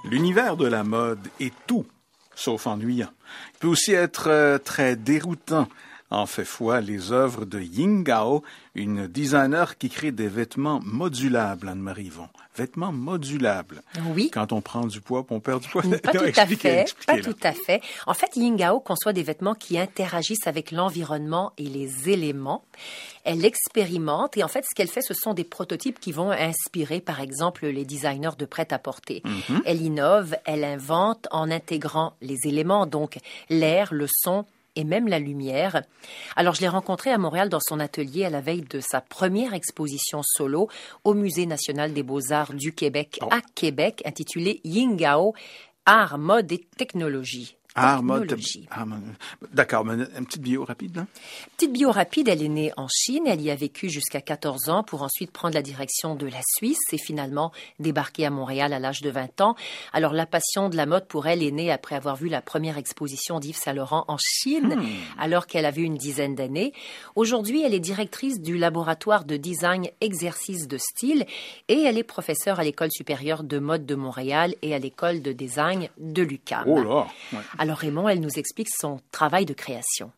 L'univers de la mode est tout, sauf ennuyant. Il peut aussi être très déroutant. En fait foi les œuvres de Ying Gao, une designer qui crée des vêtements modulables, Anne-Marie Yvon. Vêtements modulables. Oui. Quand on prend du poids, on perd du poids. Pas tout à fait. Pas tout à fait. En fait, Ying Gao conçoit des vêtements qui interagissent avec l'environnement et les éléments. Elle expérimente et en fait, ce qu'elle fait, ce sont des prototypes qui vont inspirer, par exemple, les designers de prêt-à-porter. Mm-hmm. Elle innove, elle invente en intégrant les éléments, donc l'air, le son, et même la lumière. Alors, je l'ai rencontrée à Montréal dans son atelier à la veille de sa première exposition solo au Musée national des beaux-arts du Québec à Québec, intitulée Ying Gao, Art, mode et technologie. D'accord, mais une petite bio rapide, là? Petite bio rapide, elle est née en Chine, elle y a vécu jusqu'à 14 ans pour ensuite prendre la direction de la Suisse et finalement débarquer à Montréal à l'âge de 20 ans. Alors la passion de la mode pour elle est née après avoir vu la première exposition d'Yves Saint Laurent en Chine, alors qu'elle avait une dizaine d'années. Aujourd'hui, elle est directrice du laboratoire de design exercice de style et elle est professeure à l'École supérieure de mode de Montréal et à l'École de design de l'UQAM. Oh là! Ouais. Alors Raymond, elle nous explique son travail de création.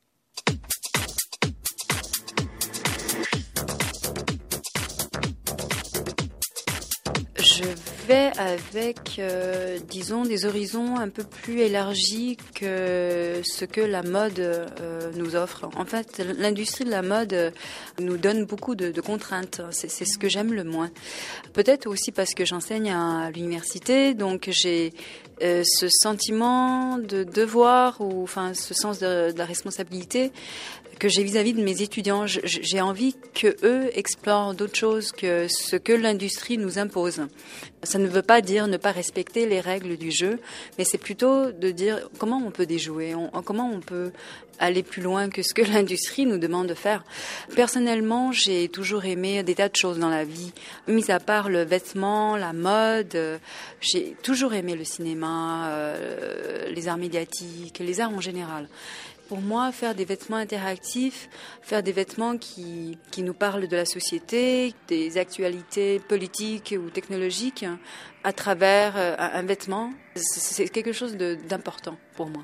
Je vais avec, disons, des horizons un peu plus élargis que ce que la mode nous offre. En fait, l'industrie de la mode nous donne beaucoup de contraintes. C'est ce que j'aime le moins. Peut-être aussi parce que j'enseigne à l'université, donc j'ai ce sentiment de devoir ou enfin ce sens de la responsabilité que j'ai vis-à-vis de mes étudiants. J'ai envie que eux explorent d'autres choses que ce que l'industrie nous impose. Ça ne veut pas dire ne pas respecter les règles du jeu, mais c'est plutôt de dire comment on peut déjouer, comment on peut aller plus loin que ce que l'industrie nous demande de faire. Personnellement, j'ai toujours aimé des tas de choses dans la vie, mis à part le vêtement, la mode. J'ai toujours aimé le cinéma, les arts médiatiques, les arts en général. Pour moi, faire des vêtements interactifs, faire des vêtements qui nous parlent de la société, des actualités politiques ou technologiques à travers un vêtement, c'est quelque chose d'important pour moi.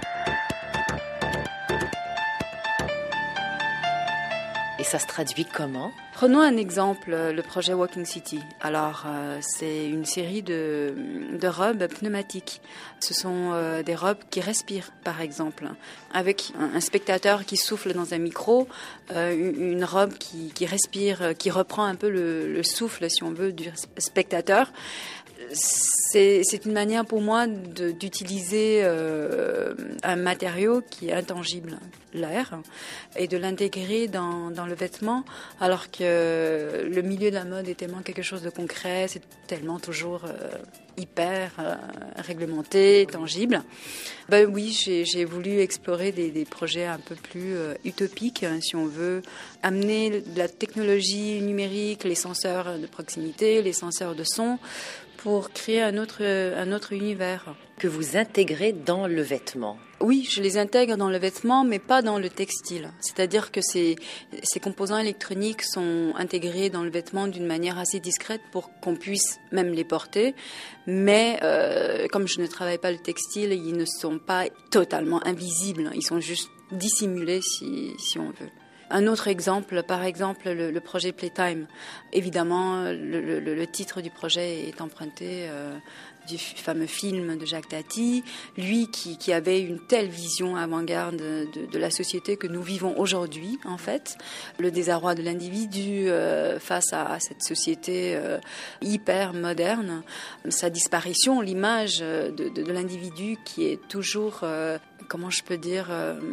Et ça se traduit comment ? Prenons un exemple, le projet Walking City. Alors, c'est une série de robes pneumatiques. Ce sont des robes qui respirent, par exemple, avec un spectateur qui souffle dans un micro, une robe qui respire, qui reprend un peu le souffle, si on veut, du spectateur. C'est une manière pour moi d'utiliser un matériau qui est intangible, l'air, et de l'intégrer dans le vêtement, alors que le milieu de la mode est tellement quelque chose de concret, c'est tellement toujours hyper réglementé, tangible. Ben oui, j'ai voulu explorer des projets un peu plus utopiques, si on veut amener de la technologie numérique, les senseurs de proximité, les senseurs de son, pour créer un autre univers. Que vous intégrez dans le vêtement. Oui, je les intègre dans le vêtement, mais pas dans le textile. C'est-à-dire que ces composants électroniques sont intégrés dans le vêtement d'une manière assez discrète pour qu'on puisse même les porter. Mais comme je ne travaille pas le textile, ils ne sont pas totalement invisibles. Ils sont juste dissimulés, si on veut. Un autre exemple, par exemple, le projet Playtime. Évidemment, le titre du projet est emprunté du fameux film de Jacques Tati, lui qui avait une telle vision avant-garde de la société que nous vivons aujourd'hui, en fait. Le désarroi de l'individu face à cette société hyper moderne, sa disparition, l'image de l'individu qui est toujours... comment je peux dire,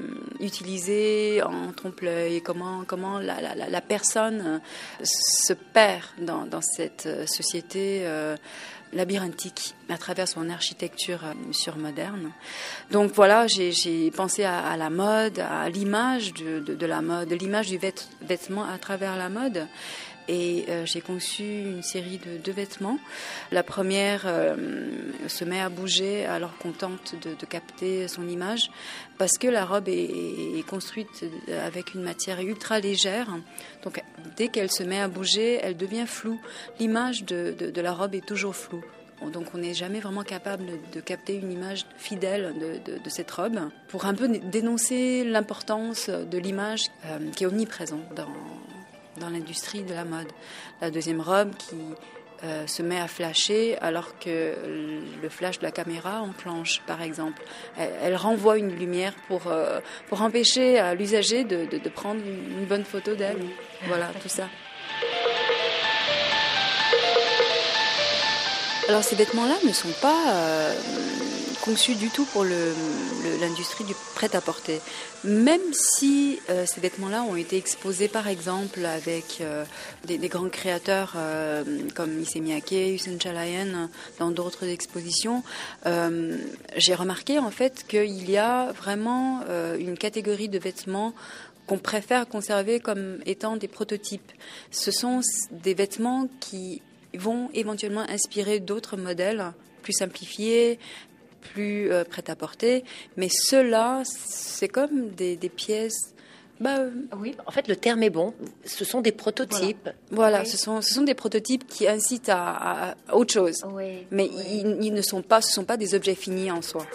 utilisé en trompe-l'œil, comment la personne se perd dans cette société labyrinthique à travers son architecture surmoderne. Donc voilà, j'ai pensé à la mode, à l'image de la mode, de l'image du vêtement à travers la mode. Et j'ai conçu une série de 2 vêtements. La première se met à bouger alors qu'on tente de capter son image, parce que la robe est construite avec une matière ultra légère. Donc dès qu'elle se met à bouger, elle devient floue. L'image de la robe est toujours floue. Donc on n'est jamais vraiment capable de capter une image fidèle de cette robe pour un peu dénoncer l'importance de l'image qui est omniprésente dans l'industrie de la mode. La deuxième robe qui se met à flasher alors que le flash de la caméra enclenche, par exemple. Elle renvoie une lumière pour empêcher à l'usager de prendre une bonne photo d'elle. Voilà, tout ça. Alors ces vêtements-là ne sont pas conçus du tout pour l'industrie du prêt-à-porter. Même si ces vêtements-là ont été exposés par exemple avec des grands créateurs comme Issey Miyake, Hussein Chalayan dans d'autres expositions, j'ai remarqué en fait qu'il y a vraiment une catégorie de vêtements qu'on préfère conserver comme étant des prototypes. Ce sont des vêtements qui vont éventuellement inspirer d'autres modèles plus simplifiés, plus prêts à porter. Mais ceux-là, c'est comme des pièces... Oui, en fait, le terme est bon. Ce sont des prototypes. Voilà, oui. ce sont des prototypes qui incitent à autre chose. Oui, Mais oui. ils ne sont pas des objets finis en soi.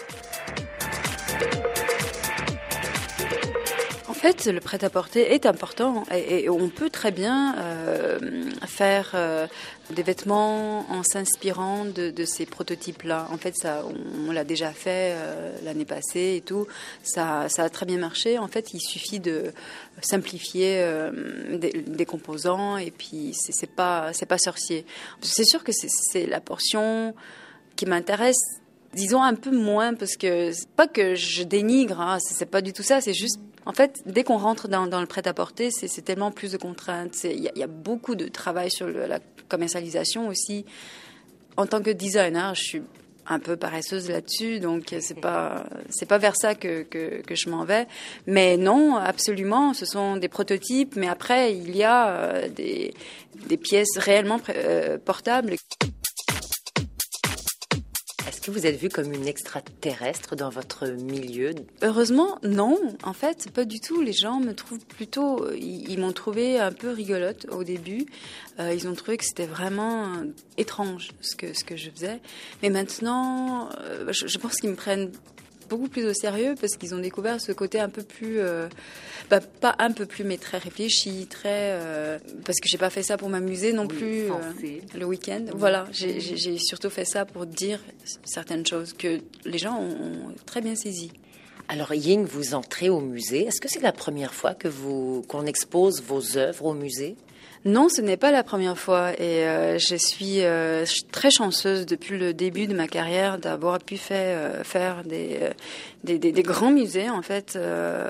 En fait, le prêt-à-porter est important et on peut très bien faire des vêtements en s'inspirant de ces prototypes-là. En fait, ça, on l'a déjà fait l'année passée et tout. Ça a très bien marché. En fait, il suffit de simplifier des composants et puis c'est pas sorcier. C'est sûr que c'est la portion qui m'intéresse. Disons un peu moins parce que c'est pas que je dénigre, hein, c'est pas du tout ça. C'est juste en fait, dès qu'on rentre dans le prêt-à-porter, c'est tellement plus de contraintes. Il y a beaucoup de travail sur la commercialisation aussi. En tant que designer, je suis un peu paresseuse là-dessus, donc c'est pas vers ça que je m'en vais. Mais non, absolument, ce sont des prototypes. Mais après, il y a des pièces réellement portables. Est-ce que vous êtes vue comme une extraterrestre dans votre milieu? Heureusement, non. En fait, pas du tout. Les gens me trouvent plutôt... Ils m'ont trouvé un peu rigolote au début. Ils ont trouvé que c'était vraiment étrange ce que je faisais. Mais maintenant, je pense qu'ils me prennent beaucoup plus au sérieux parce qu'ils ont découvert ce côté un peu plus... pas un peu plus, mais très réfléchi, parce que j'ai pas fait ça pour m'amuser non plus le week-end. Voilà, j'ai surtout fait ça pour dire certaines choses que les gens ont très bien saisies. Alors Ying, vous entrez au musée. Est-ce que c'est la première fois qu'on expose vos œuvres au musée? Non, ce n'est pas la première fois et je suis très chanceuse depuis le début de ma carrière d'avoir pu faire des grands musées en fait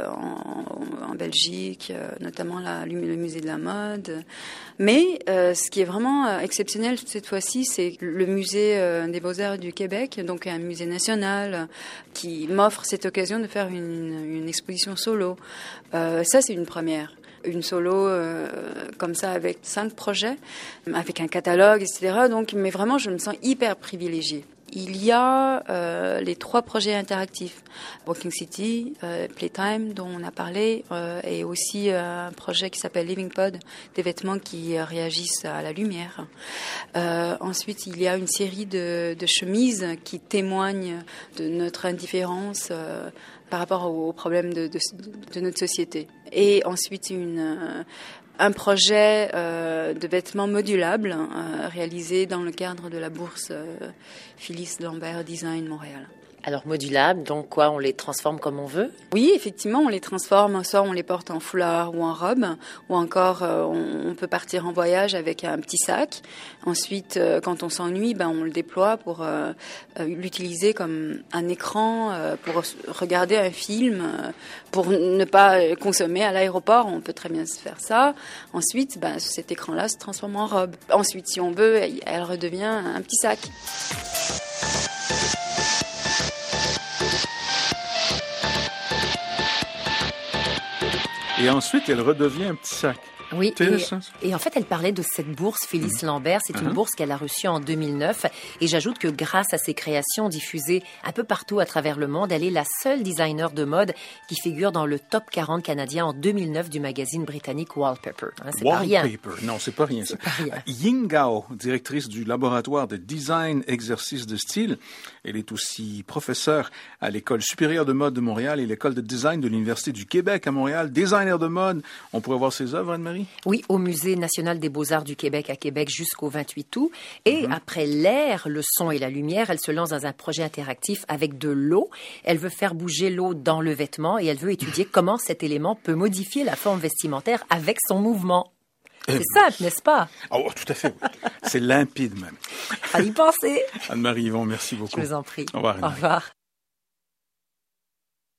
en Belgique, notamment le musée de la mode. Mais ce qui est vraiment exceptionnel cette fois-ci, c'est le musée des Beaux-Arts du Québec, donc un musée national qui m'offre cette occasion de faire une exposition solo. Ça, c'est une première. Une solo comme ça avec 5 projets, avec un catalogue, etc. Donc, mais vraiment, je me sens hyper privilégiée. Il y a les 3 projets interactifs, Walking City, Playtime, dont on a parlé, et aussi un projet qui s'appelle Living Pod, des vêtements qui réagissent à la lumière. Ensuite, il y a une série de chemises qui témoignent de notre indifférence par rapport aux problèmes de notre société. Et ensuite, un projet de vêtements modulables réalisé dans le cadre de la bourse Phyllis Lambert Design Montréal. Alors modulables, donc quoi, on les transforme comme on veut? Oui, effectivement, on les transforme. Soit on les porte en foulard ou en robe, ou encore on peut partir en voyage avec un petit sac. Ensuite, quand on s'ennuie, on le déploie pour l'utiliser comme un écran pour regarder un film, pour ne pas consommer à l'aéroport. On peut très bien se faire ça. Ensuite, cet écran-là se transforme en robe. Ensuite, si on veut, elle redevient un petit sac. Et ensuite, elle redevient un petit sac. Oui, Intéressant. et en fait, elle parlait de cette bourse Phyllis Lambert. C'est une bourse qu'elle a reçue en 2009. Et j'ajoute que grâce à ses créations diffusées un peu partout à travers le monde, elle est la seule designer de mode qui figure dans le top 40 canadien en 2009 du magazine britannique Wallpaper. Hein, c'est pas rien. Wallpaper, non, c'est pas rien ça. Pas rien. Ying Gao, directrice du laboratoire de design exercice de style, elle est aussi professeure à l'École supérieure de mode de Montréal et l'École de design de l'Université du Québec à Montréal. Designer de mode, on pourrait voir ses œuvres, Anne-Marie? Oui, au Musée national des beaux-arts du Québec à Québec jusqu'au 28 août. Et après l'air, le son et la lumière, elle se lance dans un projet interactif avec de l'eau. Elle veut faire bouger l'eau dans le vêtement et elle veut étudier comment cet élément peut modifier la forme vestimentaire avec son mouvement. C'est simple, n'est-ce pas? Oh, tout à fait. Oui. C'est limpide même. À y penser. Anne-Marie Yvon, merci beaucoup. Je vous en prie. Au revoir. Au revoir.